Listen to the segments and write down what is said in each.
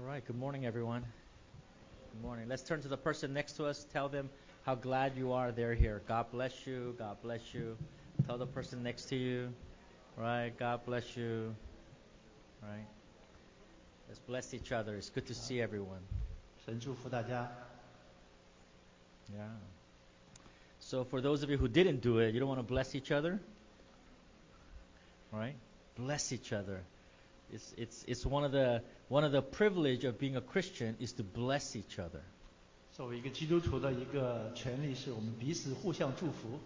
right, good morning, everyone. Good morning. Let's turn to the person next to us. Tell them how glad you are they're here. God bless you. God bless you. Tell the person next to you. Right, God bless you. Right. Let's bless each other. It's good to see everyone. 神祝福大家。 Yeah. So for those of you who didn't do it, you don't want to bless each other? Right? Bless each other. It's one of the privilege of being a Christian is to bless each other. 作为一个基督徒的一个权利是我们彼此互相祝福。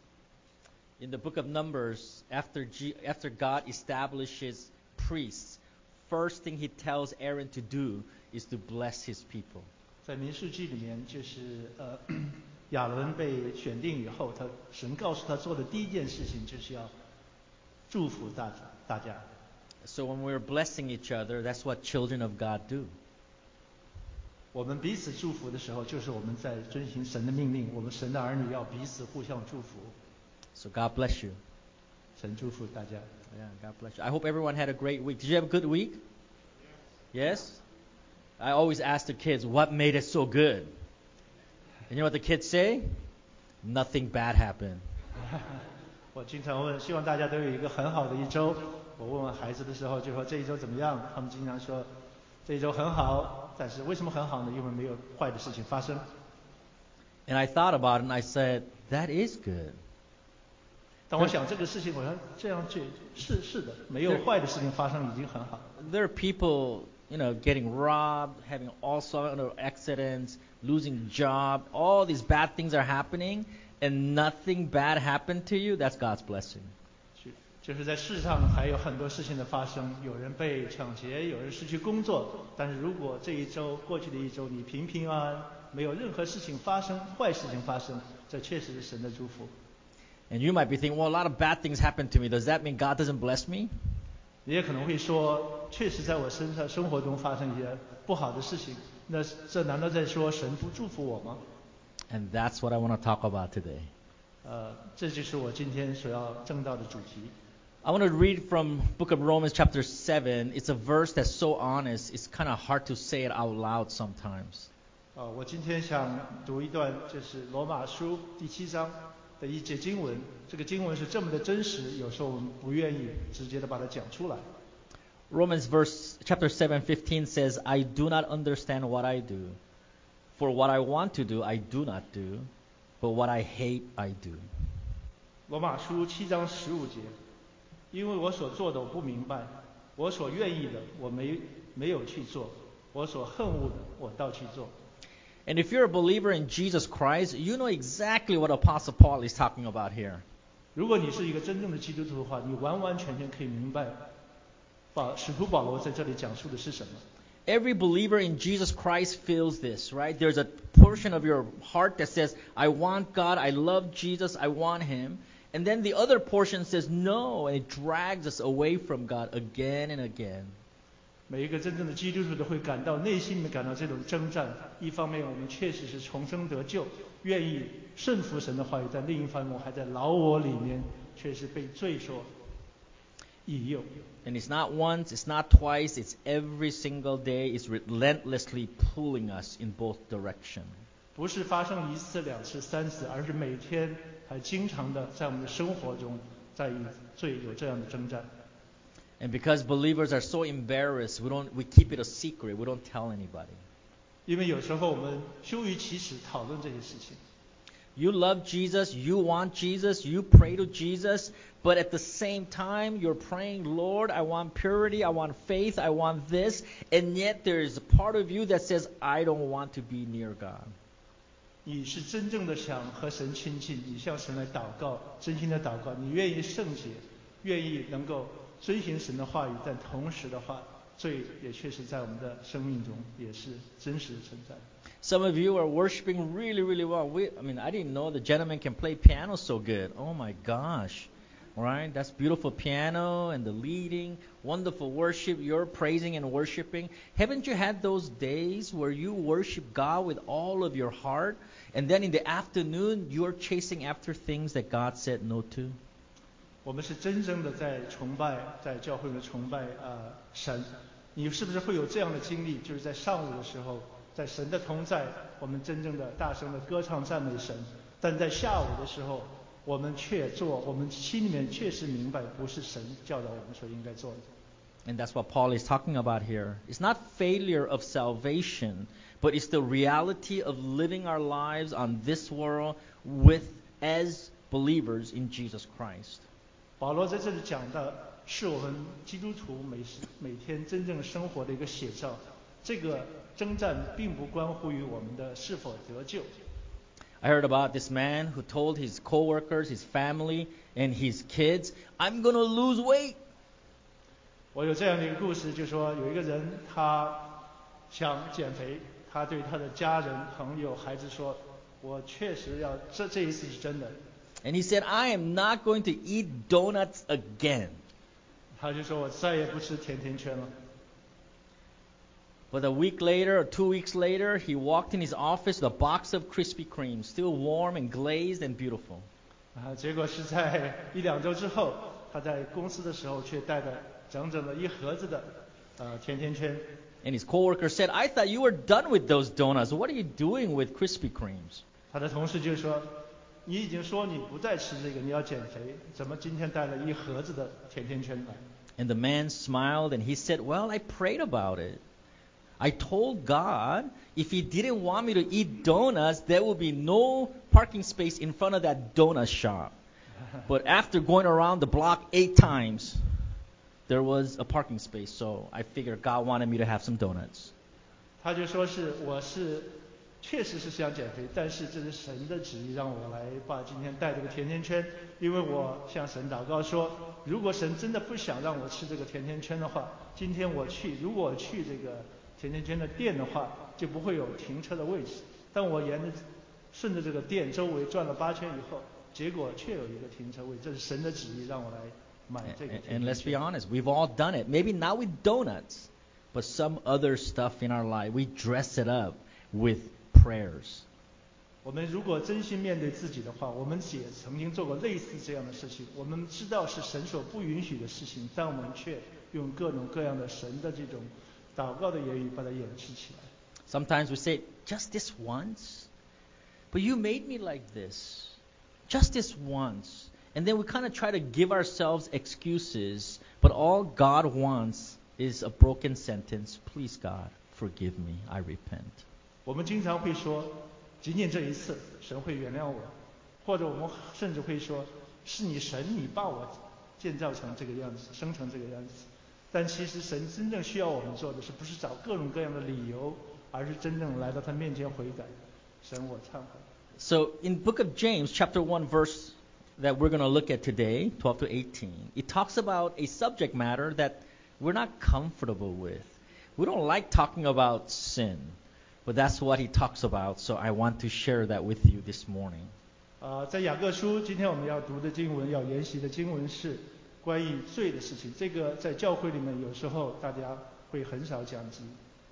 In the book of Numbers, after God establishes priests, first thing he tells Aaron to do is to bless his people. 在民数记里面，就是亚伦被选定以后，神告诉他做的第一件事情就是要祝福大家。 So when we're blessing each other, that's what children of God do. 我们彼此祝福的时候，就是我们在遵行神的命令。我们神的儿女要彼此互相祝福。 So God bless you. 神祝福大家。 Yeah, God bless you. I hope everyone had a great week. Did you have a good week? Yes? I always ask the kids, what made it so good? And you know what the kids say? Nothing bad happened. 我经常问，希望大家都有一个很好的一周。我问孩子的时候，就说这一周怎么样？他们经常说这一周很好，但是为什么很好呢？因为没有坏的事情发生。 And I thought about it and I said, that is good. 当我想这个事情，我说这样是的，没有坏的事情发生已经很好。 There are people, getting robbed, having all sorts of accidents, losing job, all these bad things are happening, and nothing bad happened to you. That's God's blessing. 就是在世上还有很多事情的发生，有人被抢劫，有人失去工作。但是如果这一周过去的一周你平平安安，没有任何事情发生，坏事情发生，这确实是神的祝福。 And you might be thinking, well, a lot of bad things happen to me. Does that mean God doesn't bless me? 你也可能会说，确实在我生活中发生一些不好的事情，那这难道在说神不祝福我吗？ And that's what I want to talk about today. 这就是我今天所要证道的主题。 I want to read from Book of Romans chapter 7. It's a verse that's so honest, it's kind of hard to say it out loud sometimes. 我今天想读一段，就是罗马书第7章的一节经文。这个经文是这么的真实，有时候我们不愿意直接的把它讲出来。 Romans chapter 7:15 says, I do not understand what I do. For what I want to do, I do not do. But what I hate, I do. 罗马书7章15节，因为我所做的我不明白，我所愿意的我没有去做，我所恨恶的我倒去做。 And if you're a believer in Jesus Christ, you know exactly what Apostle Paul is talking about here. 如果你是一个真正的基督徒的话，你完完全全可以明白，使徒保罗在这里讲述的是什么。 Every believer in Jesus Christ feels this, right? There's a portion of your heart that says, I want God, I love Jesus, I want Him. And then the other portion says no, and it drags us away from God again and again. 每一个真正的基督徒都会感到内心里面感到这种征战。一方面，我们确实是重生得救，愿意顺服神的话语；但另一方面，我还在老我里面，却是被罪所引诱。 And it's not once, it's not twice, it's every single day. It's relentlessly pulling us in both directions. 不是发生1次、2次、3次，而是每天还经常的在我们的生活中，在与罪有这样的征战。 And because believers are so embarrassed, we keep it a secret. We don't tell anybody. 因为有时候我们羞于启齿讨论这些事情。 You love Jesus, you want Jesus, you pray to Jesus, but at the same time you're praying, Lord, I want purity, I want faith, I want this, and yet there is a part of you that says, I don't want to be near God. 你是真正的想和神亲近，你向神来祷告，真心的祷告，你愿意圣洁，愿意能够遵行神的话语，但同时的话，罪也确实在我们的生命中也是真实的存在。 Some of you are worshiping really, really well. I didn't know the gentleman can play piano so good. Oh my gosh. Right? That's beautiful piano and the leading, wonderful worship. You're praising and worshiping. Haven't you had those days where you worship God with all of your heart, and then in the afternoon you're chasing after things that God said no to? 我们是真正的在崇拜，在教会里崇拜神。 你是不是会有这样的经历？就是在上午的时候，在神的同在，我们真正的大声的歌唱赞美神；但在下午的时候，我们心里面确实明白，不是神教导我们所应该做的。 And that's what Paul is talking about here. It's not failure of salvation, but it's the reality of living our lives on this world as believers in Jesus Christ. 保罗在这里讲的是我们基督徒每天真正生活的一个写照。这个征战并不关乎于我们的是否得救。 I heard about this man who told his coworkers, his family, and his kids, "I'm going to lose weight." 我有这样的一个故事，就是说有一个人他想减肥，他对他的家人、朋友、孩子说：“我确实要这一次是真的。” And he said, "I am not going to eat donuts again." 他就说：“我再也不吃甜甜圈了。” But a week later or 2 weeks later, he walked in his office with a box of Krispy Kreme, still warm and glazed and beautiful. 结果是在1-2周之后，他在公司的时候却带着整整的一盒子的甜甜圈。 And his coworker said, "I thought you were done with those donuts. What are you doing with Krispy Kremes?" 他的同事就说：“你已经说你不再吃这个，你要减肥，怎么今天带了一盒子的甜甜圈来？” And the man smiled and he said, "Well, I prayed about it. I told God if He didn't want me to eat donuts, there would be no parking space in front of that donut shop. But after going around the block 8 times, there was a parking space. So I figured God wanted me to have some donuts." 他就说我确实是想减肥，但是这是神的旨意，让我来把今天带这个甜甜圈，因为我向神祷告说，如果神真的不想让我吃这个甜甜圈的话，今天如果我去这个甜甜圈的店的话，就不会有停车的位置。但我顺着这个店周围转了8圈以后，结果却有一个停车位，这是神的旨意，让我来买这个甜甜圈。 And let's be honest, we've all done it. Maybe not with donuts, but some other stuff in our life. We dress it up with prayers. 我们如果真心面对自己的话，我们也曾经做过类似这样的事情。我们知道是神所不允许的事情，但我们却用各种各样的神的这种祷告的言语把它掩饰起来。 Sometimes we say, "Just this once? But you made me like this. Just this once." And then we kind of try to give ourselves excuses, but all God wants is a broken sentence. "Please, God, forgive me. I repent." 我们经常会说，仅仅这一次，神会原谅我，或者我们甚至会说，是你神，你把我建造成这个样子，生成这个样子。但其实神真正需要我们做的是，不是找各种各样的理由，而是真正来到他面前悔改。神，我忏悔。 So in book of James, chapter 1, verse that we're going to look at today, 12 to 18, it talks about a subject matter that we're not comfortable with. We don't like talking about sin, but that's what he talks about, so I want to share that with you this morning. 在雅各书，今天我们要读的经文，要研习的经文是关于罪的事情。这个在教会里面有时候大家会很少讲及。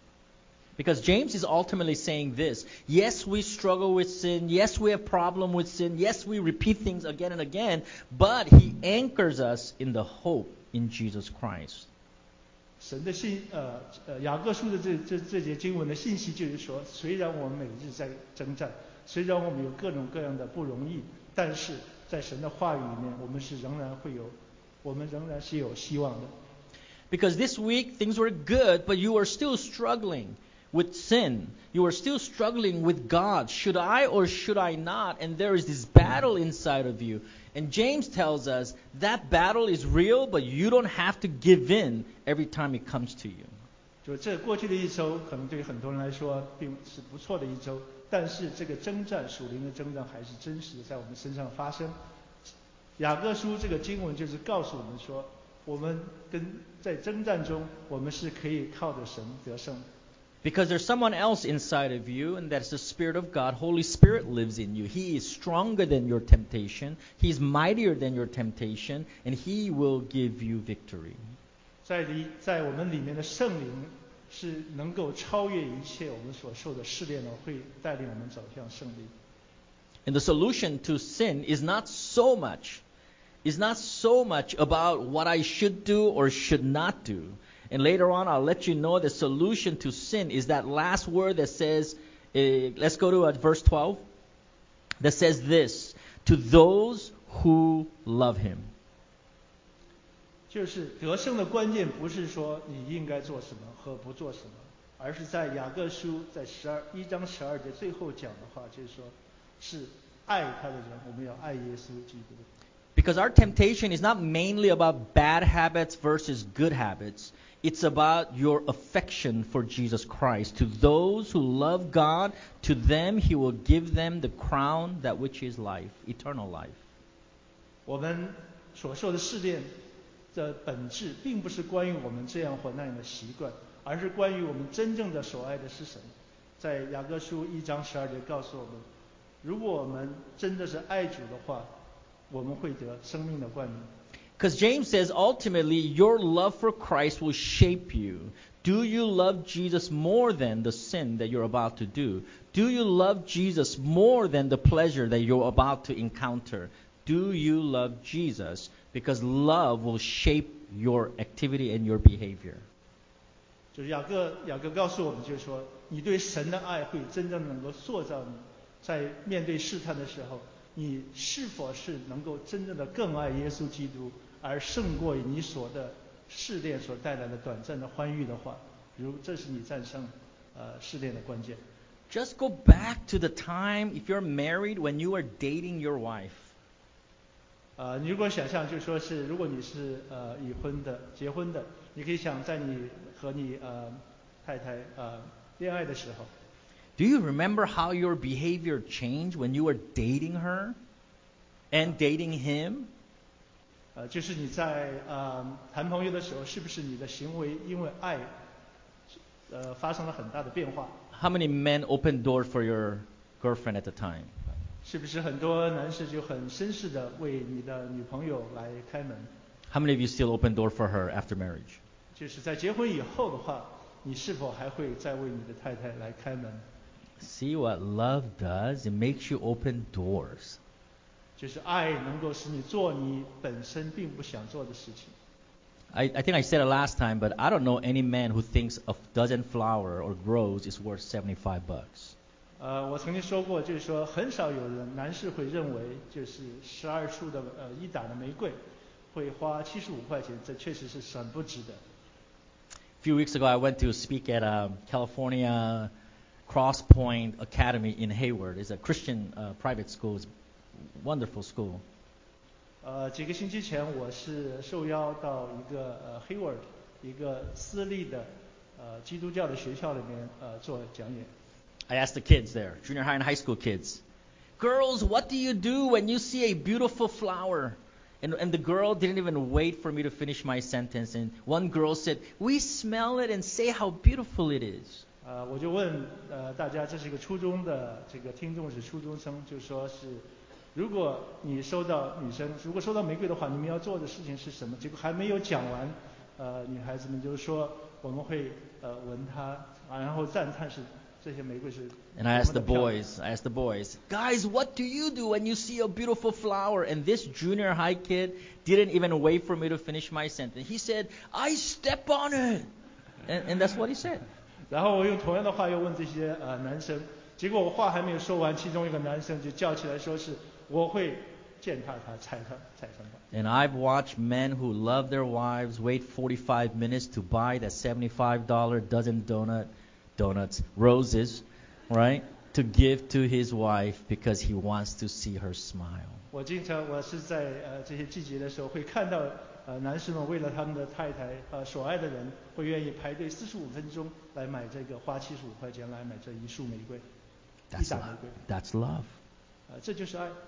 Because James is ultimately saying this: yes, we struggle with sin. Yes, we have problem with sin. Yes, we repeat things again and again. But he anchors us in the hope in Jesus Christ. 神的雅各书的这节经文的信息就是说，虽然我们每日在征战，虽然我们有各种各样的不容易，但是在神的话语里面，我们仍然是有希望的。 Because this week things were good, but you are still struggling with sin. You are still struggling with God. Should I or should I not? And there is this battle inside of you. And James tells us that battle is real, but you don't have to give in every time it comes to you. 就这过去的一周，可能对很多人来说并是不错的一周，但是这个征战，属灵的征战还是真实的在我们身上发生。雅各书这个经文就是告诉我们说，我们在征战中，我们是可以靠着神得胜。 Because there's someone else inside of you, and that's the Spirit of God. Holy Spirit lives in you. He is stronger than your temptation. He's mightier than your temptation, and He will give you victory. 在我们里面的圣灵是能够超越一切我们所受的试炼的，会带领我们走向胜利。 And the solution to sin is not so much about what I should do or should not do. And later on, I'll let you know the solution to sin is that last word that says, let's go to verse 12, that says this, to those who love him. 就是得胜的关键不是说你应该做什么和不做什么，而是在雅各书在1章12节最后讲的话，就是说是爱他的人，我们要爱耶稣基督。 Because our temptation is not mainly about bad habits versus good habits. It's about your affection for Jesus Christ. To those who love God, to them he will give them the crown that which is life, eternal life. 我们所受的试炼的本质并不是关于我们这样或那样的习惯，而是关于我们真正的所爱的是什么。在雅各书1章12节告诉我们，如果我们真的是爱主的话，我们会得生命的冠冕。 Because James says ultimately your love for Christ will shape you. Do you love Jesus more than the sin that you're about to do? Do you love Jesus more than the pleasure that you're about to encounter? Do you love Jesus? Because love will shape your activity and your behavior. 就是雅各告诉我们，就是说，你对神的爱会真正能够塑造你，在面对试探的时候，你是否是能够真正的更爱耶稣基督，而胜过你所的试炼所带来的短暂的欢愉的话，这是你战胜试炼的关键。 Just go back to the time if you're married when you were dating your wife. 你如果想象，就说是如果你是已婚的、结婚的，你可以想在你和你太太恋爱的时候。 Do you remember how your behavior changed when you were dating her and dating him? 就是你在谈朋友的时候，是不是你的行为因为爱发生了很大的变化？ How many men opened doors for your girlfriend at the time? 是不是很多男士就很绅士的为你的女朋友来开门？ How many of you still open door for her after marriage? 就是在结婚以后的话，你是否还会再为你的太太来开门？ See what love does? It makes you open doors. 就是爱能够使你做你本身并不想做的事情。 I think I said it last time, but I don't know any man who thinks a dozen flower or rose is worth $75. 我曾经说过，就是说很少有男士会认为，就是12束的一打的玫瑰会花75块钱，这确实是很不值得。 A few weeks ago, I went to speak at California Cross Point Academy in Hayward. It's a Christian private school. It's a wonderful school. 几个星期前，我是受邀到一个Hayward 一个私立的基督教的学校里面做讲演。 I asked the kids there, junior high and high school kids, girls, what do you do when you see a beautiful flower? And the girl didn't even wait for me to finish my sentence. And one girl said, we smell it and say how beautiful it is. 我就问大家，这是一个初中的这个听众是初中生，就说是，如果你收到女生如果收到玫瑰的话，你们要做的事情是什么？结果还没有讲完，女孩子们就说我们会闻它，然后赞叹是这些玫瑰是。 And I asked the boys, guys, what do you do when you see a beautiful flower? And this junior high kid didn't even wait for me to finish my sentence. He said, I step on it. And that's what he said. 然后我用同样的话又问这些男生，结果我话还没有说完，其中一个男生就叫起来说是我会践踏它，踩上它。 And I've watched men who love their wives wait 45 minutes to buy that $75 dozen donuts, roses, right, to give to his wife because he wants to see her smile. 我是在这些季节的时候会看到男士们为了他们的太太所爱的人，会愿意排队45分钟来买这个花75块钱来买这一束玫瑰，一打玫瑰。 That's love. 这就是爱。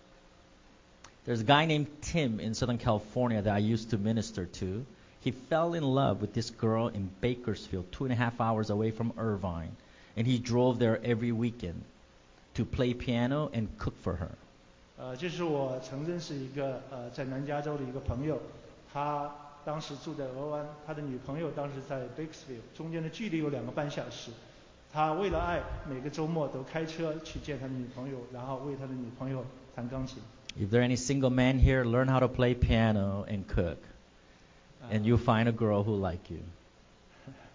There's a guy named Tim in Southern California that I used to minister to. He fell in love with this girl in Bakersfield, 2.5 hours away from Irvine. And he drove there every weekend to play piano and cook for her. 这是我曾认识一个在南加州的一个朋友，他当时住在俄湾，他的女朋友当时在 Bakersfield， 中间的距离有2个半小时。他为了爱，每个周末都开车去见他的女朋友，然后为他的女朋友弹钢琴。 If there are any single men here, learn how to play piano and cook. And you'll find a girl who like you.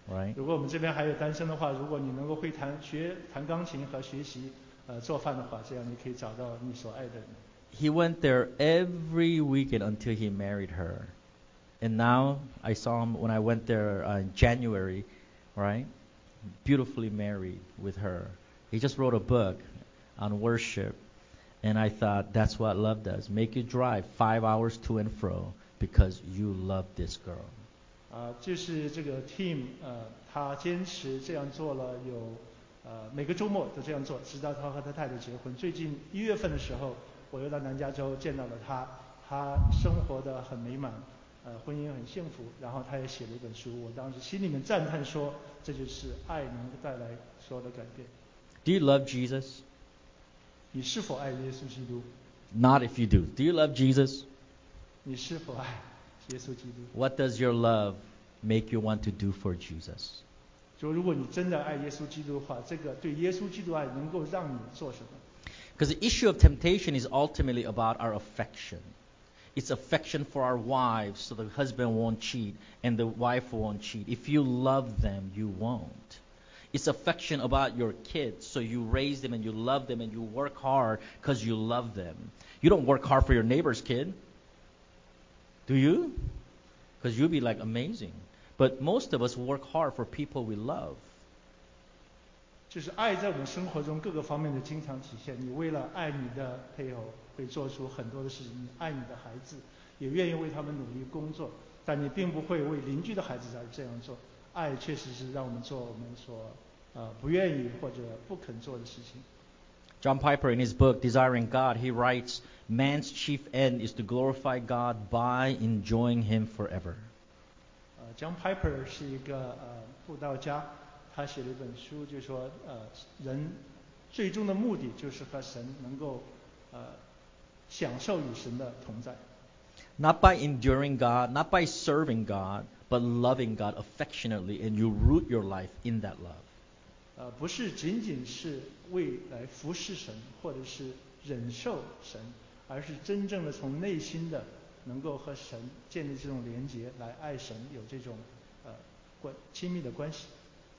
right? 如果我们这边还有单身的话，如果你能够会弹钢琴和学习做饭的话，这样你可以找到你所爱的人。 He went there every weekend until he married her. And now I saw him when I went there in January, right? Beautifully married with her. He just wrote a book on worship. And I thought that's what love does. Make you drive 5 hours to and fro because you love this girl. 就是这个 Tim 他坚持这样做了有每个周末都这样做，直到他和他太太结婚。最近1月份的时候，我又到南加州见到了他，他生活得很美满，婚姻很幸福。然后他也写了一本书，我当时心里面赞叹说，这就是爱能够带来所有的改变。 Do you love Jesus? 你是否爱耶稣基督？ Not if you do. Do you love Jesus? 你是否爱耶稣基督？ What does your love make you want to do for Jesus? 就如果你真的爱耶稣基督的话，这个对耶稣基督爱能够让你做什么？ Because the issue of temptation is ultimately about our affection. It's affection for our wives so the husband won't cheat and the wife won't cheat. If you love them, you won't. It's affection about your kids so you raise them and you love them and you work hard because you love them. You don't work hard for your neighbor's kid. Do you? Because you'll be like amazing. But most of us work hard for people we love. 就是爱在我们生活中各个方面的经常体现。你为了爱你的配偶，会做出很多的事情；你爱你的孩子，也愿意为他们努力工作。但你并不会为邻居的孩子而这样做。爱确实是让我们做我们所不愿意或者不肯做的事情。 John Piper, in his book Desiring God, he writes, "Man's chief end is to glorify God by enjoying Him forever." John Piper 是一个布道家，他写了一本书，就说人最终的目的就是和神能够享受与神的同在。 Not by enduring God, not by serving God, but loving God affectionately, and you root your life in that love. 不是仅仅是为来服侍神，或者是忍受神，而是真正的从内心的能够和神建立这种连结，来爱神，有这种亲密的关系。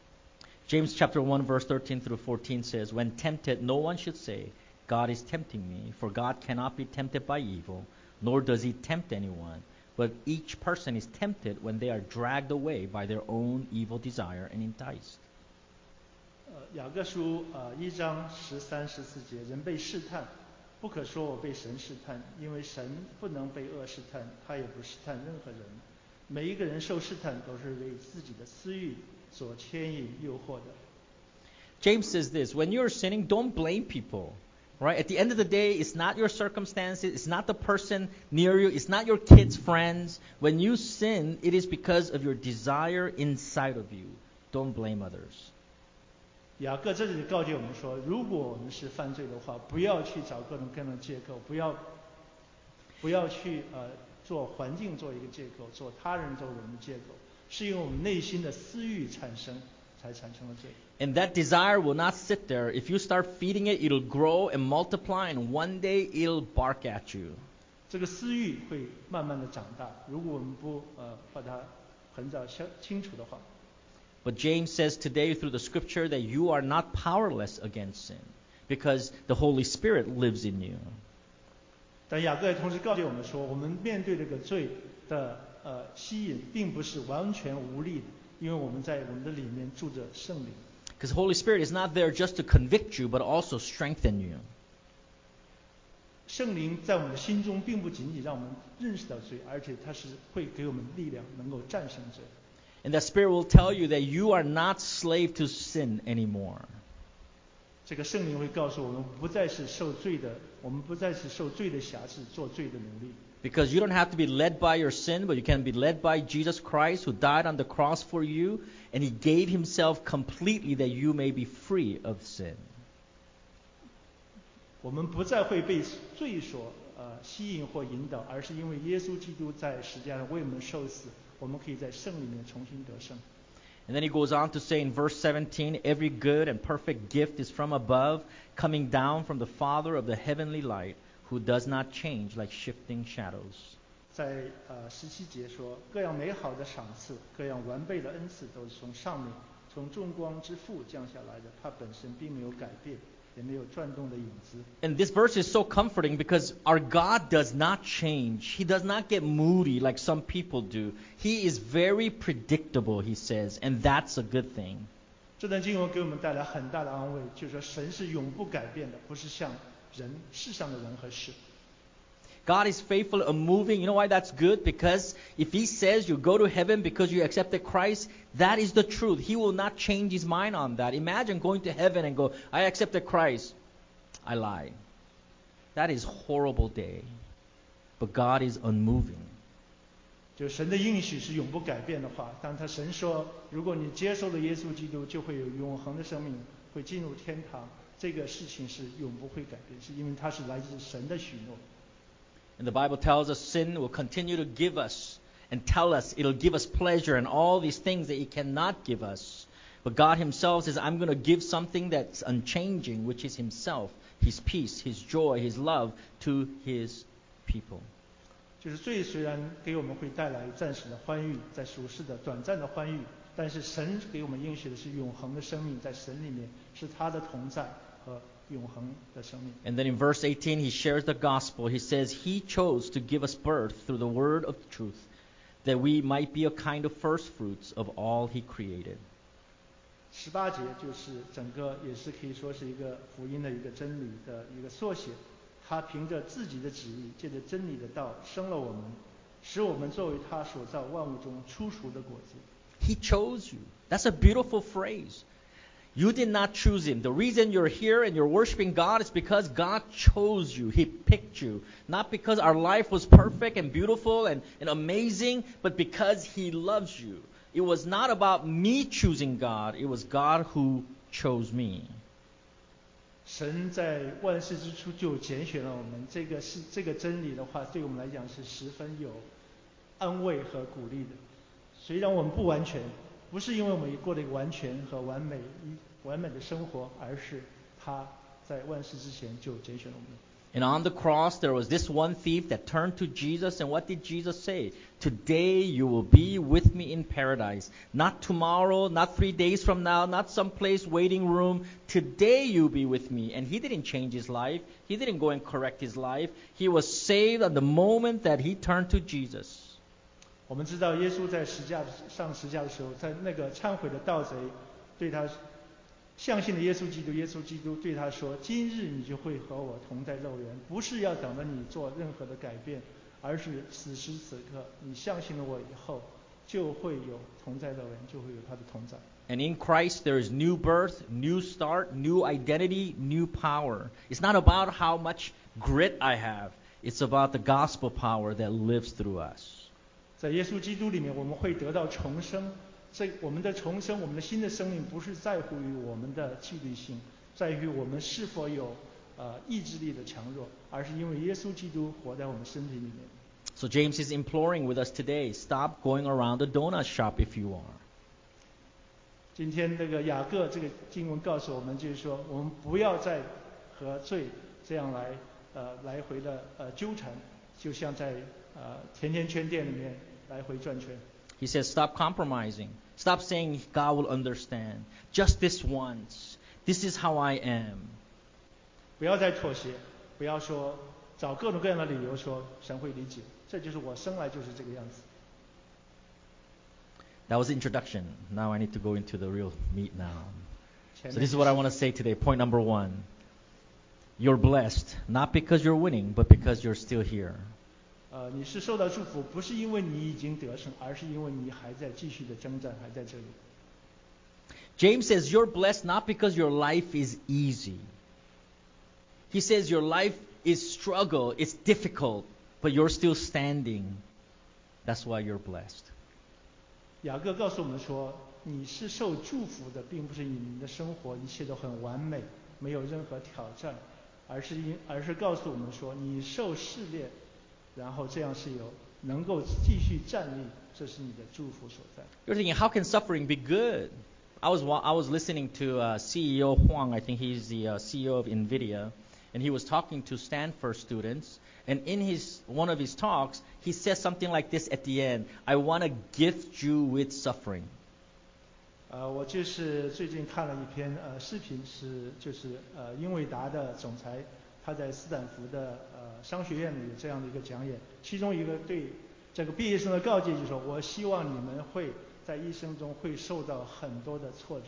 James chapter 1 verse 13 through 14 says, "When tempted, no one should say, God is tempting me, for God cannot be tempted by evil, nor does he tempt anyone. But each person is tempted when they are dragged away by their own evil desire and enticed." 雅各书1章13、14节，人被试探，不可说我被神试探，因为神不能被恶试探，他也不试探任何人。每一个人受试探都是为自己的私欲所牵引诱惑的。 James says this, when you're sinning, don't blame people. Right? At the end of the day, it's not your circumstances, it's not the person near you, it's not your kids' friends. When you sin, it is because of your desire inside of you. Don't blame others. 雅各这里告诫我们说，如果我们是犯罪的话，不要去找各种各样的借口，不要去做环境做一个借口，做他人做我们的借口，是因为我们内心的私欲才产生了罪。 And that desire will not sit there. If you start feeding it, it'll grow and multiply, and one day it'll bark at you. 这个私欲会慢慢的长大，如果我们不把它很早清楚的话。 But James says today through the scripture that you are not powerless against sin because the Holy Spirit lives in you. 但雅各也同时告诫我们说，我们面对这个罪的吸引，并不是完全无力的，因为我们在我们的里面住着圣灵。 Because the Holy Spirit is not there just to convict you, but also strengthen you. 圣灵在我们的心中，并不仅仅让我们认识到罪，而且它是会给我们力量，能够战胜罪。 And that Spirit will tell you that you are not slave to sin anymore. 这个圣灵会告诉我们，不再是受罪的，我们不再是受罪的辖制，做罪的奴隶。 Because you don't have to be led by your sin, but you can be led by Jesus Christ, who died on the cross for you, and he gave himself completely that you may be free of sin. 我们不再会被罪所吸引或引导，而是因为耶稣基督在十字架上为我们受死，我们可以在圣里面重新得胜。 And then he goes on to say in verse 17, "Every good and perfect gift is from above, coming down from the Father of the heavenly light, who does not change like shifting shadows." 在17节说，各样美好的赏赐，各样完备的恩赐，都是从上面，从众光之父降下来的。他本身并没有改变，也没有转动的影子。 And this verse is so comforting because our God does not change. He does not get moody like some people do. He is very predictable, he says, and that's a good thing. 这段经文给我们带来很大的安慰，就是说神是永不改变的，不是像人世上的人和事。 God is faithful and moving. You know why that's good? Because if He says you go to heaven because you accepted Christ, that is the truth. He will not change His mind on that. Imagine going to heaven and go, I accepted Christ. I lied. That is a horrible day. But God is unmoving. 就神的应许是永不改变的话，当神说，如果你接受了耶稣基督，就会有永恒的生命，会进入天堂。这个事情是永不会改变，是因为它是来自神的许诺。 And the Bible tells us sin will continue to give us and tell us it'll give us pleasure and all these things that it cannot give us. But God Himself says, I'm going to give something that's unchanging, which is Himself, His peace, His joy, His love to His people. 就是罪虽然给我们会带来暂时的欢愉，在属世的短暂的欢愉，但是神给我们应许的是永恒的生命，在神里面是他的同在和永恒的生命。 And then in verse 18, He shares the gospel. He says, He chose to give us birth through the word of truth, that we might be a kind of first fruits of all He created. 18节就是整个也是可以说是一个福音的一个真理的一个缩写。他凭着自己的旨意，借着真理的道生了我们，使我们作为他所造万物中初熟的果子。 He chose you. That's a beautiful phrase. You did not choose Him. The reason you're here and you're worshiping God is because God chose you. He picked you. Not because our life was perfect and beautiful and amazing, but because He loves you. It was not about me choosing God. It was God who chose me. 神在万世之初就拣选了我们，这个真理的话，对我们来讲是十分有安慰和鼓励的。虽然我们不完全，不是因为我们过了一个完全和完美的生活，而是他在万世之前就拣选了我们。 And on the cross, there was this one thief that turned to Jesus. And what did Jesus say? Today you will be with me in paradise. Not tomorrow, not 3 days from now, not someplace waiting room. Today you'll be with me. And he didn't change his life. He didn't go and correct his life. He was saved at the moment that he turned to Jesus. 我们知道耶稣在上十架的时候，在那个忏悔的盗贼对他相信了耶稣基督，耶稣基督对他说：“今日你就会和我同在乐园，不是要等着你做任何的改变，而是此时此刻你相信了我以后，就会有同在乐园，就会有他的同在。” And in Christ there is new birth, new start, new identity, new power. It's not about how much grit I have. It's about the gospel power that lives through us. 在耶稣基督里面，我们会得到重生。我们的重生，我们的新的生命，不是在乎于我们的纪律性，在于我们是否有意志力的强弱，而是因为耶稣基督活在我们身体里面。 So James is imploring with us today, stop going around the donut shop if you are. 今天这个雅各这个经文告诉我们，就是说我们不要再和罪这样来回的纠缠，就像在甜甜圈店里面来回转圈。 He says, stop compromising. Stop saying God will understand. Just this once. This is how I am. 不要再妥协，不要说找各种各样的理由说神会理解，这就是我生来就是这个样子。 That was the introduction. Now I need to go into the real meat now. 前 So 面 this is what I want to say today. Point number 1. You're blessed, not because you're winning, but because you're still here. 你是受到祝福，不是因为你已经得胜，而是因为你还在继续的征战，还在这里。 James says you're blessed not because your life is easy. He says your life is struggle, it's difficult, but you're still standing. That's why you're blessed. 雅各告诉我们说，你是受祝福的，并不是你的生活一切都很完美，没有任何挑战，而是告诉我们说，你受试炼。然后这样是有能够继续站立，这是你的祝福所在。 You're thinking, how can suffering be good? I was listening to CEO Huang. I think he's the CEO of NVIDIA, and he was talking to Stanford students, And in one of his talks, he says something like this at the end: I want to gift you with suffering. 我就是最近看了一篇视频，就是英伟达的总裁，他在斯坦福的商学院里有这样的一个讲演，其中一个对这个毕业生的告诫就是说，我希望你们会在一生中会受到很多的挫折。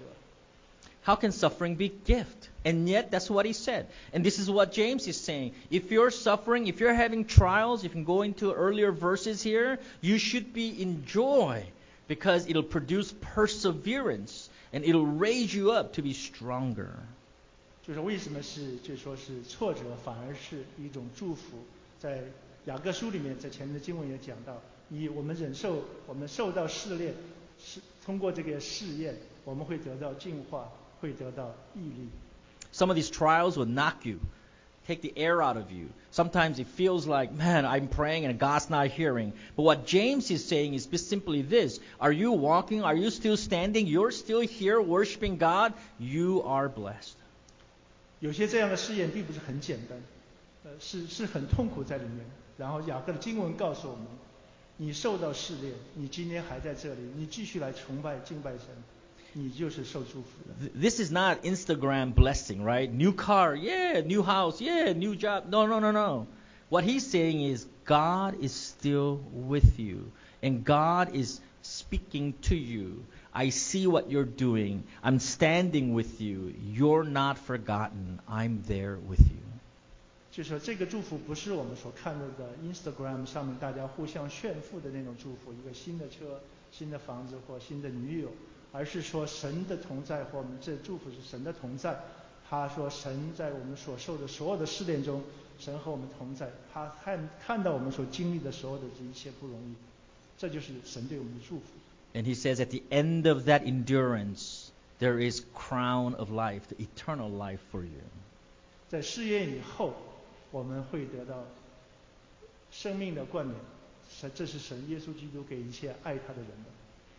How can suffering be gift? And yet that's what he said. And this is what James is saying. If you're suffering, if you're having trials, if you can go into earlier verses here, you should be in joy because it'll produce perseverance and it'll raise you up to be stronger. 就是为什么就说是挫折反而是一种祝福。在雅各书里面，在前面的经文也讲到，我们受到试炼，是通过这个试验，我们会得到净化，会得到毅力。 Some of these trials will knock you, take the air out of you. Sometimes it feels like, man, I'm praying and God's not hearing. But what James is saying is simply this: Are you walking? Are you still standing? You're still here worshiping God? You are blessed. 有些这样的试验并不是很简单，是很痛苦在里面。然后雅各的经文告诉我们，你受到试炼，你今天还在这里，你继续来崇拜敬拜神，你就是受祝福的。 This is not Instagram blessing, right? New car, yeah, new house, yeah, new job. No. What he's saying is God is still with you, and God is speaking to you. I see what you're doing. I'm standing with you. You're not forgotten. I'm there with you. 就说这个祝福不是我们所看到的 Instagram 上面大家互相炫富的那种祝福，一个新的车、新的房子或新的女友，而是说神的同在，或我们这祝福是神的同在。他说神在我们所受的所有的试炼中，神和我们同在，他看到我们所经历的所有的这一切不容易，这就是神对我们的祝福。 And he says at the end of that endurance, there is crown of life, the eternal life for you. 在试验以后，我们会得到生命的冠冕，这是神耶稣基督给一切爱他的人的。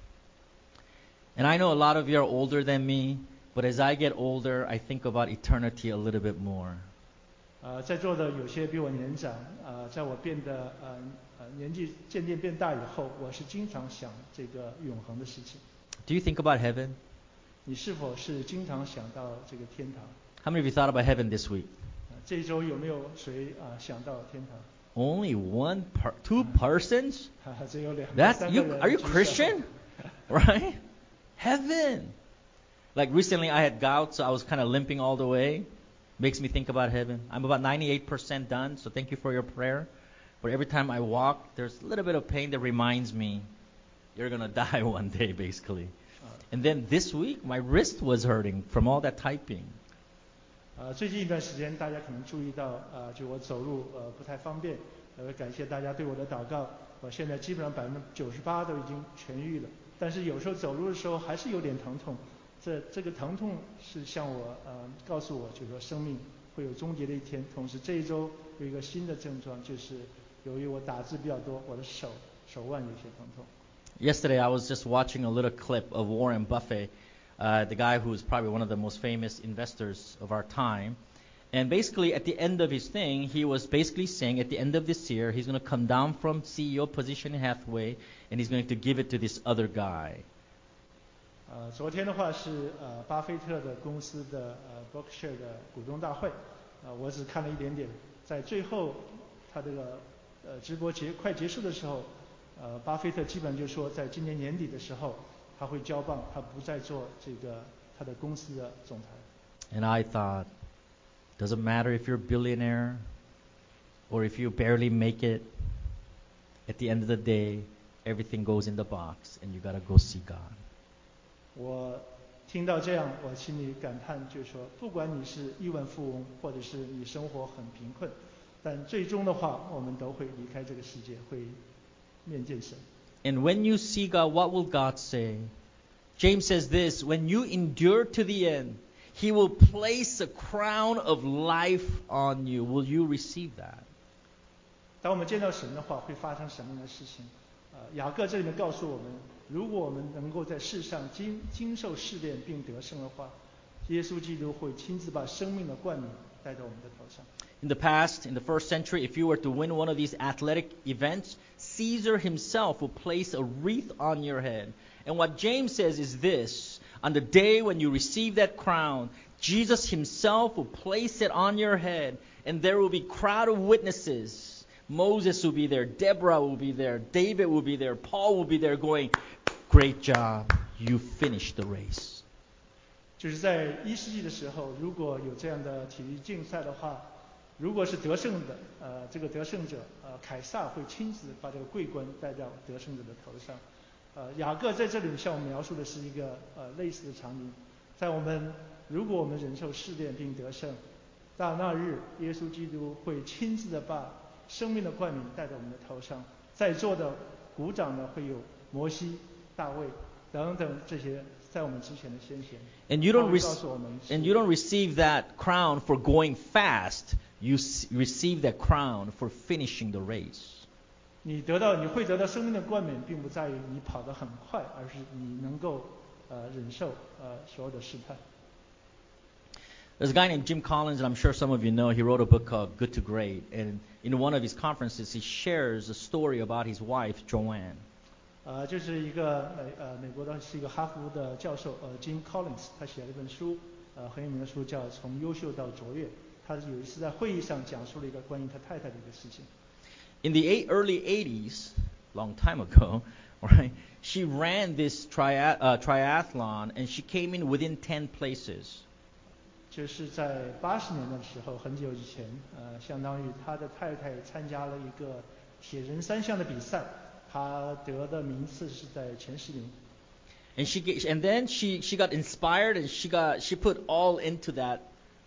And I know a lot of you are older than me, but as I get older, I think about eternity a little bit more. 在座的有些比我年长，在我变得年纪渐渐变大以后，我是经常想这个永恒的事情。 Do you think about heaven? 你是否是经常想到这个天堂？ How many of you thought about heaven this week? 这一周有没有谁想到天堂？ Only two persons? 只有两 That's 3个人。 are you Christian? Right? Heaven. Like recently I had gout, so I was kind of limping all the way. Makes me think about heaven. I'm about 98% done, so thank you for your prayer. But every time I walk, there's a little bit of pain that reminds me you're going to die one day, basically. And then this week, my wrist was hurting from all that typing. 最近一段时间，大家可能注意到，就我走路不太方便，感谢大家对我的祷告。我现在基本上98%都已经痊愈了，但是有时候走路的时候还是有点疼痛。这个疼痛是向我告诉我，就是说生命会有终结的一天。同时这一周有一个新的症状，就是由于我打字比较多，我的手腕有些疼痛。 Yesterday I was just watching a little clip of Warren Buffett, the guy who's probably one of the most famous investors of our time. And basically at the end of his thing, he was basically saying at the end of this year, he's going to come down from CEO position in Hathaway, and he's going to give it to this other guy. 昨天的话是巴菲特的公司的Berkshire 的股东大会，我只看了一点点。在最后他这个直播快结束的时候，巴菲特基本就说，在今年年底的时候，他会交棒，他不再做这个他的公司的总裁。 And I thought, doesn't matter if you're a billionaire or if you barely make it. At the end of the day, everything goes in the box, and you gotta go see God. 我听到这样，我心里感叹，就是说，不管你是亿万富翁，或者是你生活很贫困，但最终的话，我们都会离开这个世界，会面见神。 And when you see God, what will God say? James says this: when you endure to the end, He will place a crown of life on you. Will you receive that? 当我们见到神的话，会发生什么样的事情？雅各这里面告诉我们，如果我们能够在世上经受试炼并得胜的话，耶稣基督会亲自把生命的冠冕戴在我们的头上。 In the past, in the first century, if you were to win one of these athletic events, Caesar himself will place a wreath on your head. And what James says is this: on the day when you receive that crown, Jesus himself will place it on your head, and there will be a crowd of witnesses. Moses will be there, Deborah will be there, David will be there, Paul will be there going, "Great job, you finished the race." 就是在1世纪的时候，如果有这样的体育竞赛的话，如果是得胜的，这个得胜者，凯撒会亲自把这个桂冠戴到得胜者的头上。雅各在这里向我们描述的是一个类似的场景，在如果我们忍受试炼并得胜，到那日，耶稣基督会亲自的把生命的冠冕戴在我们的头上。在座的鼓掌的会有摩西、大卫等等这些在我们之前的先贤。 And you don't receive that crown for going fast. You receive that crown for finishing the race. 你会得到生命的冠冕，并不在于你跑得很快，而是你能够忍受所有的试探。 There's a guy named Jim Collins, and I'm sure some of you know. He wrote a book called Good to Great, and in one of his conferences, he shares a story about his wife Joanne. 就是一个美国的是一个哈佛的教授Jim Collins， 他写了一本书，很有名的书叫《从优秀到卓越》。他有一次在会议上讲述了一个关于他太太的一个事情。 In the early 80s, long time ago, right? She ran this triathlon, and she came in within 10 places. 就是在80年的时候，很久以前，相当于他的太太参加了一个铁人3项的比赛，他得的名次是在前10名。 And then she got inspired, and she put all into that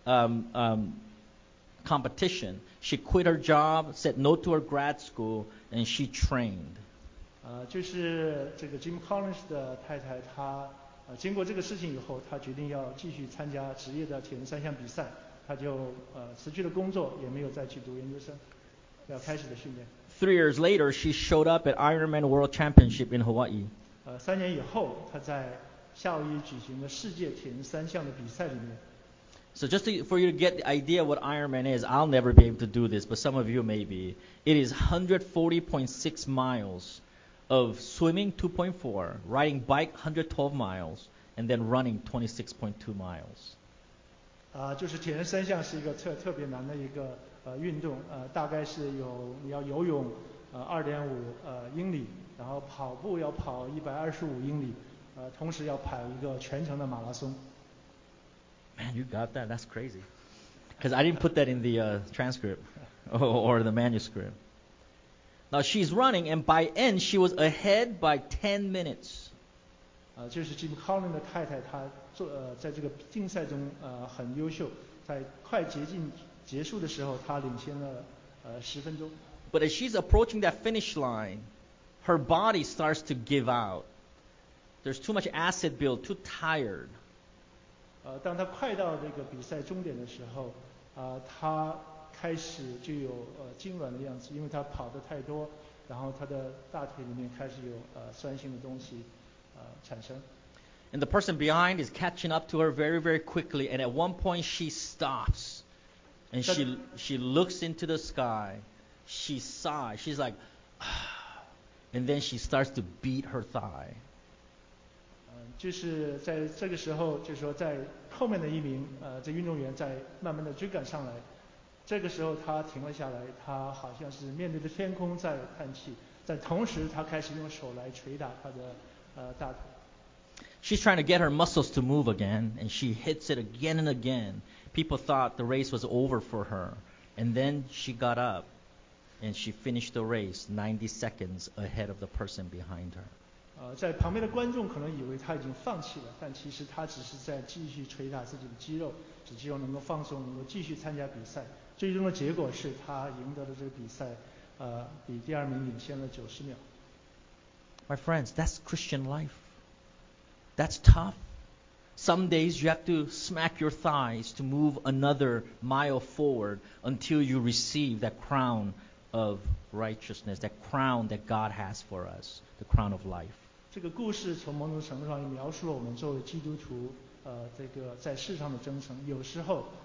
competition. She quit her job, said no to her grad school, and she trained. 就是这个 Jim Collins 的太太，她经过这个事情以后，她决定要继续参加职业的铁人3项比赛，她就辞去了工作，也没有再去读研究生，要开始的训练。 3 years later, she showed up at Ironman World Championship in Hawaii. 3年以后，她在夏威夷举行的世界铁人3项的比赛里面。 So just for you to get the idea what Ironman is, I'll never be able to do this, but some of you may be. It is 140.6 miles of swimming 2.4, riding bike 112 miles, and then running 26.2 miles. 就是铁人3项是一个特别难的一个运动，大概是你要游泳2.5英里，然后跑步要跑125英里，同时要跑一个全程的马拉松。 Man, you got that? That's crazy. Because I didn't put that in the transcript or the manuscript. Now she's running, and by end she was ahead by 10 minutes. 就是 Jim Collins 的太太，她在这个竞赛中很优秀，在快接近结束的时候，她领先了10分钟。 But as she's approaching that finish line, her body starts to give out. There's too much acid build, too tired. 当她快到这个比赛终点的时候，她开始就有痉挛的样子，因为她跑得太多，然后她的大腿里面开始有酸性的东西产生。 And the person behind is catching up to her very, very quickly. And at one point she stops, and she looks into the sky. She sighs. She's like, and then she starts to beat her thigh. 就是在这个时候，就是说在后面的一名这运动员在慢慢的追赶上来，这个时候他停了下来，他好像是面对着天空在叹气，在同时他开始用手来捶打他的大腿。 She's trying to get her muscles to move again, and she hits it again and again. People thought the race was over for her, and then she got up, and she finished the race 90 seconds ahead of the person behind her. 在旁边的观众可能以为他已经放弃了，但其实他只是在继续捶打自己的肌肉，使肌肉能够放松，能够继续参加比赛。最终的结果是他赢得了这个比赛，比第2名领先了90秒。 My friends, that's Christian life. That's tough. Some days you have to smack your thighs to move another mile forward until you receive that crown of righteousness, that crown that God has for us, the crown of life. 这个故事从某种程度上也描述了我们作为基督徒，这个在世上的征程。有时候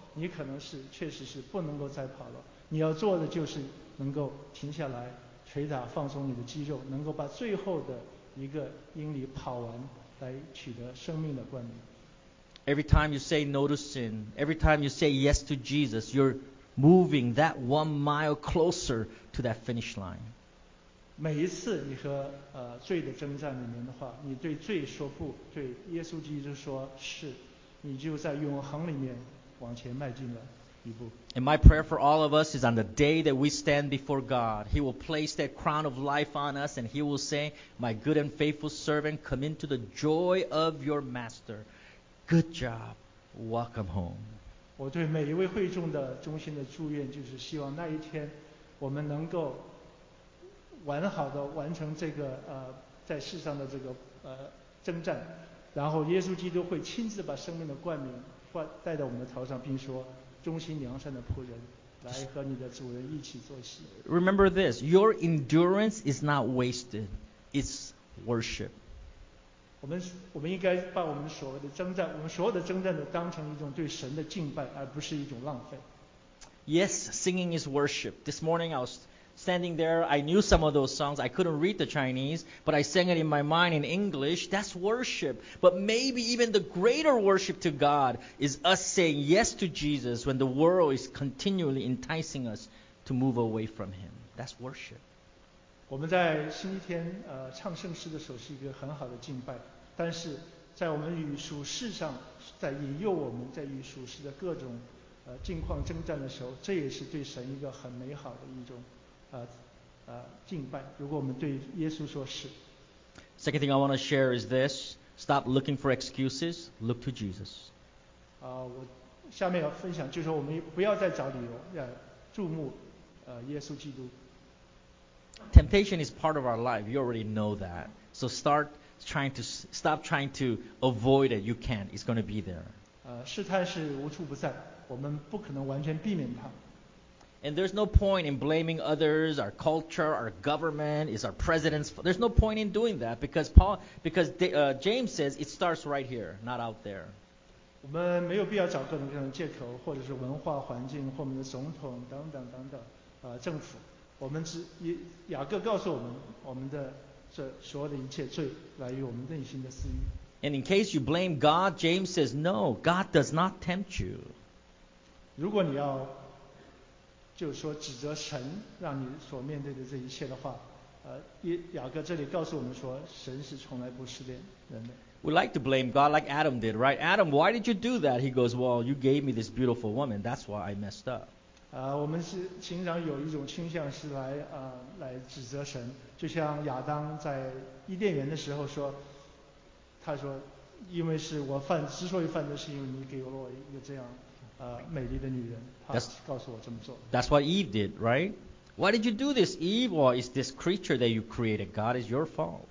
你可能是确实是不能够再跑了。你要做的就是能够停下来，捶打放松你的肌肉，能够把最后的一个英里跑完，来取得生命的冠冕。 Every time you say no to sin, every time you say yes to Jesus, you're moving that 1 mile closer to that finish line. 每一次你和罪的征战里面的话，你对罪说不，对耶稣基督说是，你就在永恒里面往前迈进了一步。 And my prayer for all of us is on the day that we stand before God, He will place that crown of life on us and He will say, "My good and faithful servant, come into the joy of your master. Good job. Welcome home." 我对每一位会众的衷心的祝愿，就是希望那一天我们能够完好的完成这个在世上的这个征战，然后耶稣基督会亲自把生命的冠冕戴在我们的头上，并说：“忠心良善的仆人，来和你的主人一起坐席。” Remember this, your endurance is not wasted. It's worship. 我们应该把我们所谓的征战，我们所有的征战都当成一种对神的敬拜，而不是一种浪费。 Yes, singing is worship. This morning I was standing there. I knew some of those songs. I couldn't read the Chinese, but I sang it in my mind in English. That's worship. But maybe even the greater worship to God is us saying yes to Jesus when the world is continually enticing us to move away from Him. That's worship. 我们在星期天唱圣诗的时候是一个很好的敬拜，但是在我们与属世上，在引诱我们在与属世的各种境况征战的时候，这也是对神一个很美好的一种敬拜。如果我们对耶稣说是。 Second thing I want to share is this: stop looking for excuses. Look to Jesus. 我下面要分享，就是说我们不要再找理由，要注目耶稣基督。 Temptation is part of our life. You already know that. So stop trying to avoid it. You can't. It's going to be there. 试探是无处不在，我们不可能完全避免它。 And there's no point in blaming others, our culture, our government, is our president's. There's no point in doing that because James says it starts right here, not out there. 我们没有必要找各种各样的借口，或者是文化环境，或我们的总统等等等等，政府。我们雅各告诉我们，我们的这所有的一切罪来于我们内心的私欲。 And in case you blame God, James says, no, God does not tempt you. 如果你要就是说指责神让你所面对的这一切的话，雅各这里告诉我们说，神是从来不试炼人的。 We like to blame God like Adam did, right? Adam, why did you do that? He goes, well, you gave me this beautiful woman. That's why I messed up. 我们是经常有一种倾向是来指责神，就像亚当在伊甸园的时候说，他说，因为是我之所以犯罪，是因为你给了我一个这样美丽的女人，他告诉我这么做。 That's what Eve did, right? Why did you do this, Eve? Well, it's this creature that you created. God, is your fault.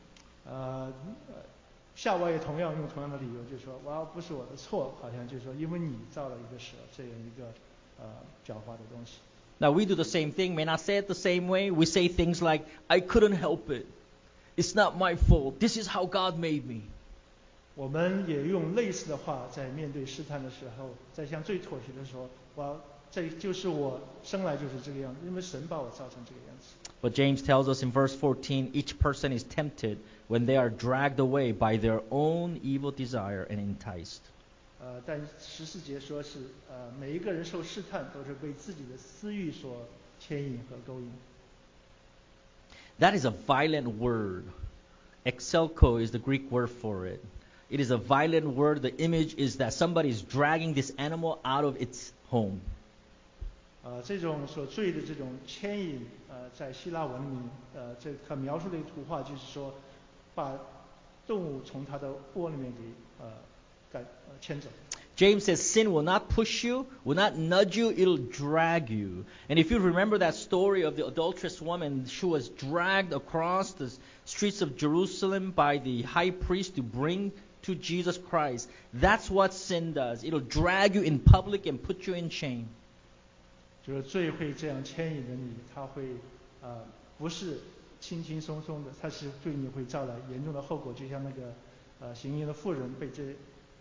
夏娃也同样用同样的理由，就说，哇，不是我的错，好像就是说，因为你造了一个蛇，这样一个狡猾的东西。 Now we do the same thing, may not say it the same way. We say things like, I couldn't help it. It's not my fault. This is how God made me. 我们也用类似的话，在面对试探的时候，在向最妥协的时候，这就是我生来就是这个样子，因为神把我造成这个样子。 But James tells us in verse 14, each person is tempted when they are dragged away by their own evil desire and enticed. 但14节说是每一个人受试探都是被自己的私欲所牵引和勾引。 That is a violent word. Exelko is the Greek word for it. It is a violent word. The image is that somebody is dragging this animal out of its home. 这种所罪的这种牵引，在希腊文里面，这它描述的一个图画就是说，把动物从它的窝里面给牵走。 James says sin will not push you, will not nudge you, it'll drag you. And if you remember that story of the adulterous woman, she was dragged across the streets of Jerusalem by the high priest to bring to Jesus Christ. That's what sin does. It'll drag you in public and put you in shame. 就是罪会这样牵引着你，它会不是轻轻松松的，它是对你会招来严重的后果，就像那个行淫的妇人被这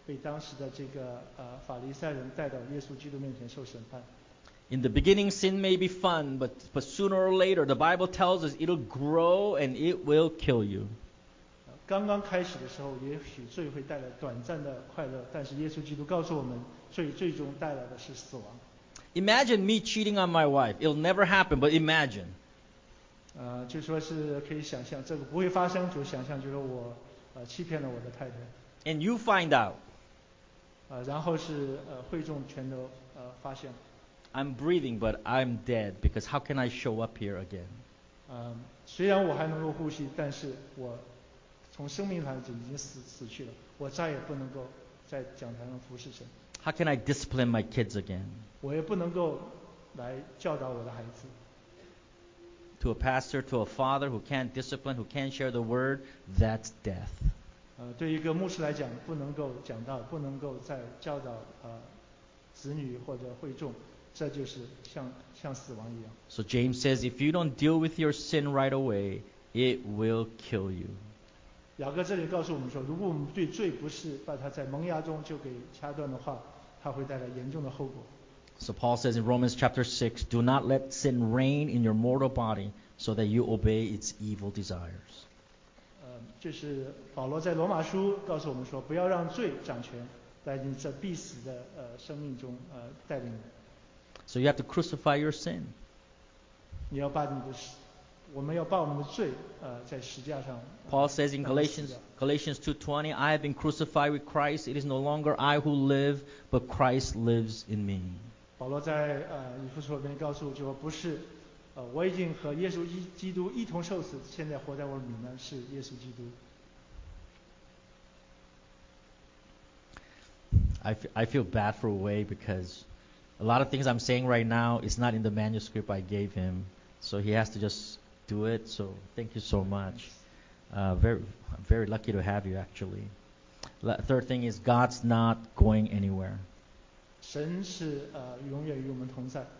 被当时的这个法利赛人带到耶稣基督面前受审判。 In the beginning, sin may be fun, but sooner or later, the Bible tells us it'll grow and it will kill you. 刚刚开始的时候，也许罪会带来短暂的快乐，但是耶稣基督告诉我们，罪最终带来的是死亡。 Imagine me cheating on my wife. It'll never happen, but imagine. 就说是可以想象，这个不会发生，就想象就是我欺骗了我的太太。 And you find out. 然后是会众全都发现。 I'm breathing, but I'm dead because how can I show up here again? 虽然我还能够呼吸，但是我从生命上已经死去了，我再也不能够在讲台上服侍神。 How can I discipline my kids again? 我也不能够来教导我的孩子。 To a pastor, to a father who can't discipline, who can't share the word, that's death. 对一个牧师来讲，不能够讲道，不能够再教导子女或者会众，这就是像死亡一样。 So James says, if you don't deal with your sin right away, it will kill you. 雅各这里告诉我们说，如果我们对罪不是把它在萌芽中就给掐断的话，它会带来严重的后果。 So Paul says in Romans chapter 6, do not let sin reign in your mortal body so that you obey its evil desires. 这是保罗在罗马书告诉我们说，不要让罪掌权，在你这必死的生命中带领你。 So you have to crucify your sin. 你要把我们要把我们的罪在十字架上。 Paul says in Galatians 2:20, I have been crucified with Christ. It is no longer I who live, but Christ lives in me. 保罗在以弗所里面告诉就说，不是我已经和耶稣基督一同受死，现在活在我里面是耶稣基督。 I feel bad for Wei because a lot of things I'm saying right now is not in the manuscript I gave him, so he has to just do it. So thank you so much. Very lucky to have you actually. Third thing is God's not going anywhere. 神是永远与我们同在。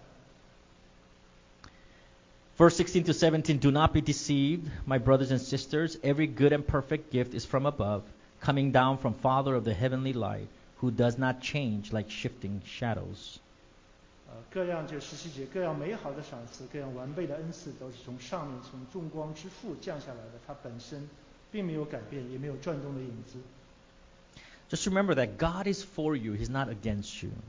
Verse 16 to 17, do not be deceived, my brothers and sisters. Every good and perfect gift is from above, coming down from Father of the heavenly light, who does not change like shifting shadows. 各样就17节，各样美好的赏赐，各样完备的恩赐，都是从上面从众光之父降下来的。它本身并没有改变，也没有转动的影子。 Just remember that God is for you, He's not against you.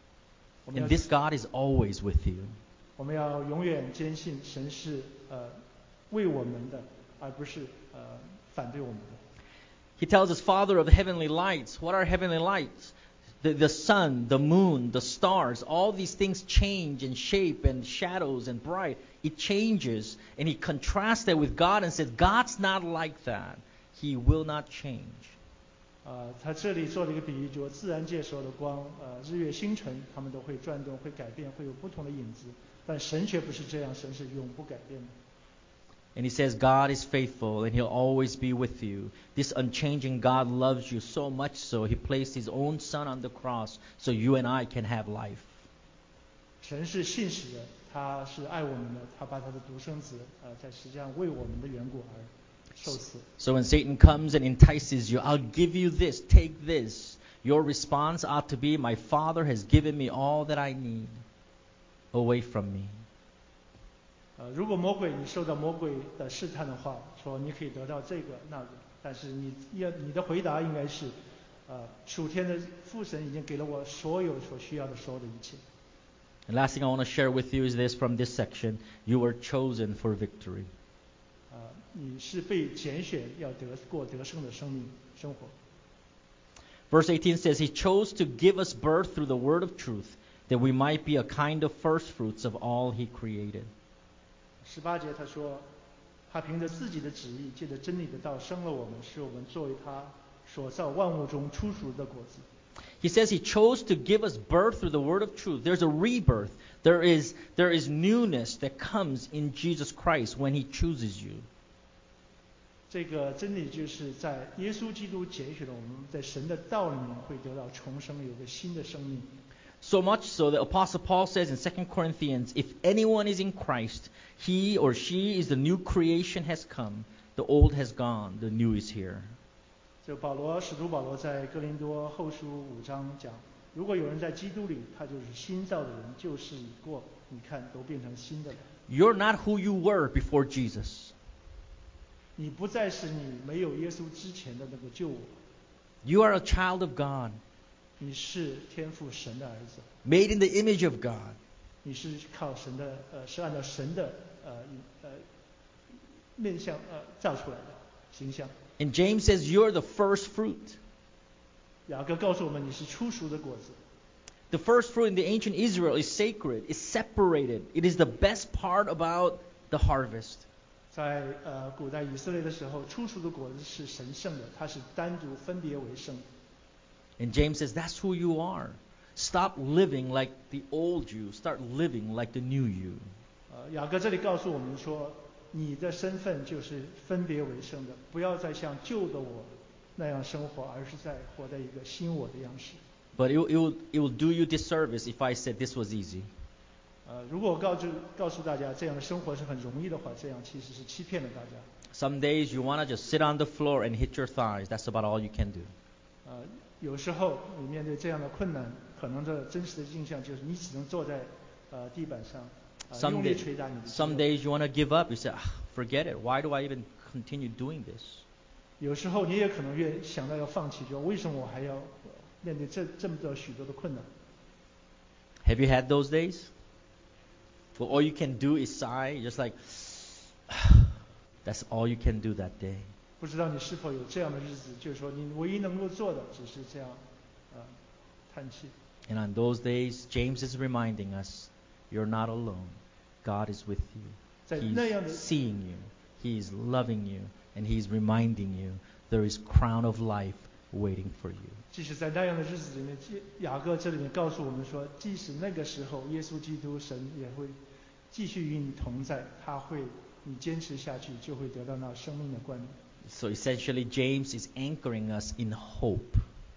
And this God is always with you. 我们要永远坚信神是为我们的，而不是反对我们的。 He tells us, Father of the heavenly lights. What are heavenly lights? The sun, the moon, the stars, all these things change in shape and shadows and bright. It changes, and he contrasts that with God and says, God's not like that. He will not change. 他这里做了一个比喻，就自然界所有的光，日月星辰，它们都会转动，会改变，会有不同的影子。但神却不是这样，神是永不改变的。 And he says, God is faithful and he'll always be with you. This unchanging God loves you so much so he placed his own son on the cross so you and I can have life. 神是信实的，他是爱我们的，他把他的独生子在实际上为我们的缘故而受死。 So when Satan comes and entices you, I'll give you this, take this. Your response ought to be, my Father has given me all that I need. Away from me. 如果你受到魔鬼的试探的话，说你可以得到这个那个，但是你的回答应该是，属天的父神已经给了我所有所需要的所有的一切。 And last thing I want to share with you is this from this section: you were chosen for victory. 你是被拣选要过得胜的生活。 Verse 18 says, He chose to give us birth through the word of truth, that we might be a kind of first fruits of all He created. 18节他说，他凭着自己的旨意，借着真理的道生了我们，使我们作为他所造万物中初熟的果子。 He says He chose to give us birth through the word of truth. There's a rebirth. There is newness that comes in Jesus Christ when He chooses you. 这个真理就是在耶稣基督拣选了我们，在神的道里面会得到重生，有个新的生命。 So much so that Apostle Paul says in 2 Corinthians, if anyone is in Christ, he or she is the new creation has come. The old has gone, the new is here. 就使徒保罗在哥林多后书5章讲，如果有人在基督里，他就是新造的人，旧事已过，你看都变成新的了。 You're not who you were before Jesus. 你不再是你没有耶稣之前的那个旧我。 You are a child of God, 你是天父神的儿子， made in the image of God. 你是靠神的是按照神的面相造出来的形象。 And James says you're the first fruit. 雅各告诉我们，你是初熟的果子。 The first fruit in the ancient Israel is sacred, is separated. It is the best part about the harvest. 在古代以色列的时候，初熟的果子是神圣的，它是单独分别为圣。 And James says that's who you are. Stop living like the old you. Start living like the new you. 雅各这里告诉我们说，你的身份就是分别为圣的，不要再像旧的我那样生活，而是在活在一个新我的样式。 But it will do you disservice if I said this was easy. 如果我告诉大家这样的生活是很容易的话，这样其实是欺骗了大家。 Some days you want to just sit on the floor and hit your thighs. That's about all you can do. 有时候你面对这样的困难，可能这真实的镜像就是你只能坐在地板上，用力捶打你的肌肉。 Some days you want to give up. You say, forget it. Why do I even continue doing this? 有时候你也可能想到要放弃，就为什么我还要面对这么多许多的困难？ Have you had those days? Well, all you can do is sigh, just like, that's all you can do that day. 不知道你是否有这样的日子，就是说你唯一能够做的只是这样，叹气。 And on those days, James is reminding us, you're not alone. God is with you. 在那样的 He's seeing you. He's loving you. And He's reminding you there is crown of life waiting for you. 即使在那样的日子里面，雅各这里面告诉我们说，即使那个时候，耶稣基督神也会继续与你同在，你坚持下去，就会得到那生命的冠冕。 So essentially, James is anchoring us in hope.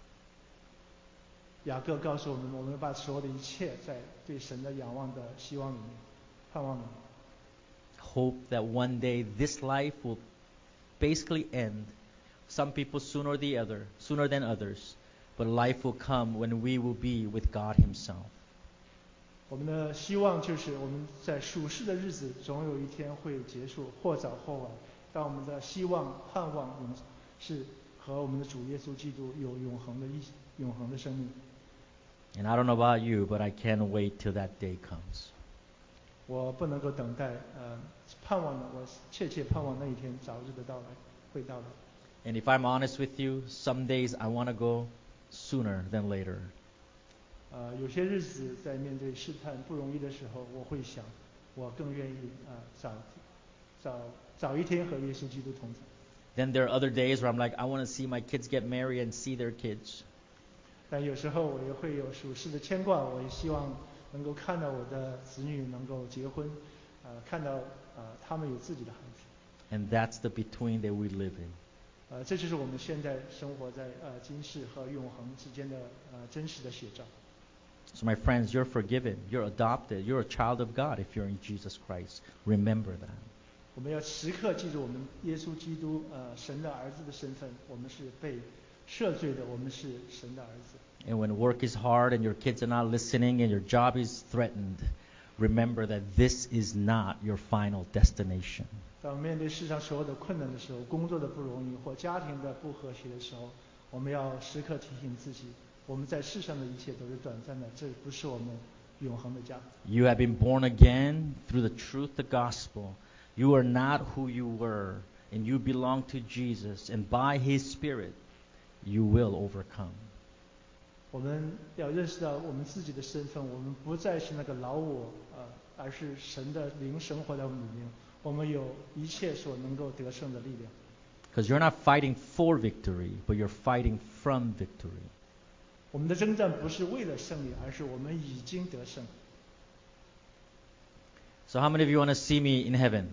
雅各告诉我们，我们把所有的一切在对神的仰望的希望里面、盼望里面。 Hope that one day this life will basically end. Some people sooner than others. But life will come when we will be with God Himself. 我们的希望就是我们在属世的日子总有一天会结束，或早或晚。但我们的希望、盼望是和我们的主耶稣基督有永恒的生命。 And I don't know about you, but I can't wait till that day comes. 我不能够等待，盼望呢，我切切盼望那一天早日的到来，会到来。 And if I'm honest with you, some days I want to go sooner than later. 有些日子在面对试探不容易的时候，我会想，我更愿意早一天和耶稣基督同在。 Then there are other days where I'm like, I want to see my kids get married and see their kids. 但有时候我也会有属世的牵挂，我也希望能够看到我的子女能够结婚，看到他们有自己的孩子。 And that's the between that we live in. 这就是我们现在生活在今世和永恒之间的真实的写照。 So my friends, you're forgiven. You're adopted. You're a child of God if you're in Jesus Christ. Remember that. 我们要时刻记住我们耶稣基督神的儿子的身份，我们是被赦罪的，我们是神的儿子。 And when work is hard and your kids are not listening and your job is threatened, remember that this is not your final destination. 当面对世上所有的困难的时候，工作的不容易或家庭的不和谐的时候，我们要时刻提醒自己，我们在世上的一切都是短暂的，这不是我们永恒的家。 You have been born again through the truth, the gospel. You are not who you were, and you belong to Jesus, and by His Spirit, you will overcome. 我们要认识到我们自己的身份，我们不再是那个老我，而是神的灵生活在我们里面。我们有一切所能够得胜的力量。 Because you're not fighting for victory, but you're fighting from victory. 我们的征战不是为了胜利，而是我们已经得胜。 So how many of you want to see me in heaven?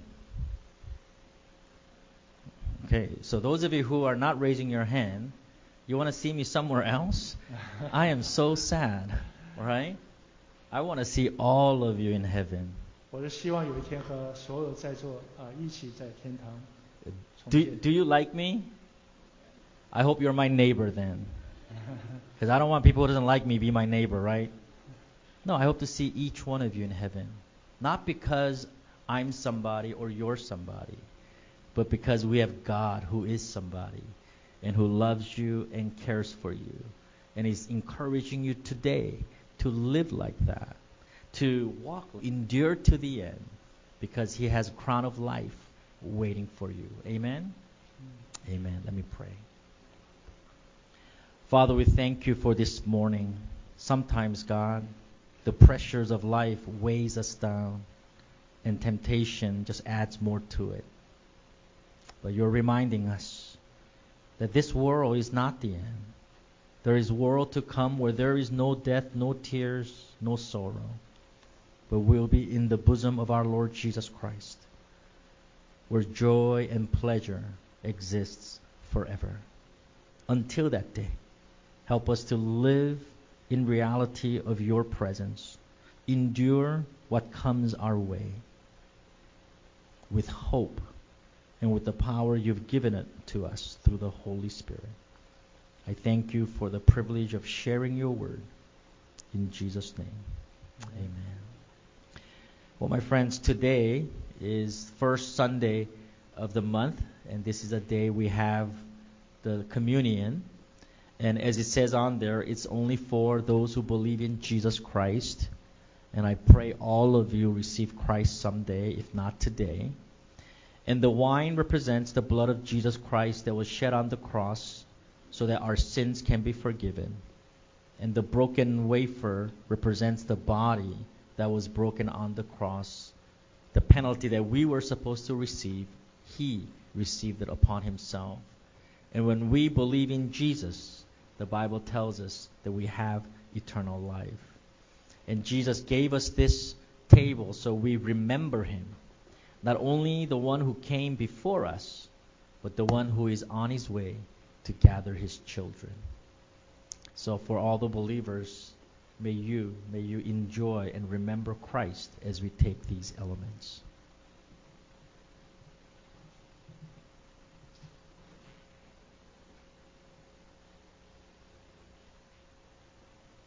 Okay, so those of you who are not raising your hand, you want to see me somewhere else? I am so sad, right? I want to see all of you in heaven. 我是希望有一天和所有在座一起在天堂。 Do you like me? I hope you're my neighbor then. Because I don't want people who doesn't like me be my neighbor, right? No, I hope to see each one of you in heaven. Not because I'm somebody or you're somebody, but because we have God who is somebody and who loves you and cares for you. And He's encouraging you today to live like that, to walk, endure to the end, because He has a crown of life waiting for you. Amen? Amen. Let me pray. Father, we thank you for this morning. Sometimes, God, the pressures of life weighs us down, and temptation just adds more to it. But you're reminding us that this world is not the end. There is a world to come where there is no death, no tears, no sorrow, but we'll be in the bosom of our Lord Jesus Christ, where joy and pleasure exists forever. Until that day, help us to live in reality of your presence, endure what comes our way with hope and with the power you've given it to us through the Holy Spirit. I thank you for the privilege of sharing your word. In Jesus' name, amen. Well, my friends, today is first Sunday of the month, and this is a day we have the communion. And as it says on there, it's only for those who believe in Jesus Christ. And I pray all of you receive Christ someday, if not today. And the wine represents the blood of Jesus Christ that was shed on the cross so that our sins can be forgiven. And the broken wafer represents the body that was broken on the cross. The penalty that we were supposed to receive, He received it upon Himself. And when we believe in Jesus, the Bible tells us that we have eternal life. And Jesus gave us this table so we remember Him. Not only the one who came before us, but the one who is on His way to gather His children. So for all the believers, may you enjoy and remember Christ as we take these elements.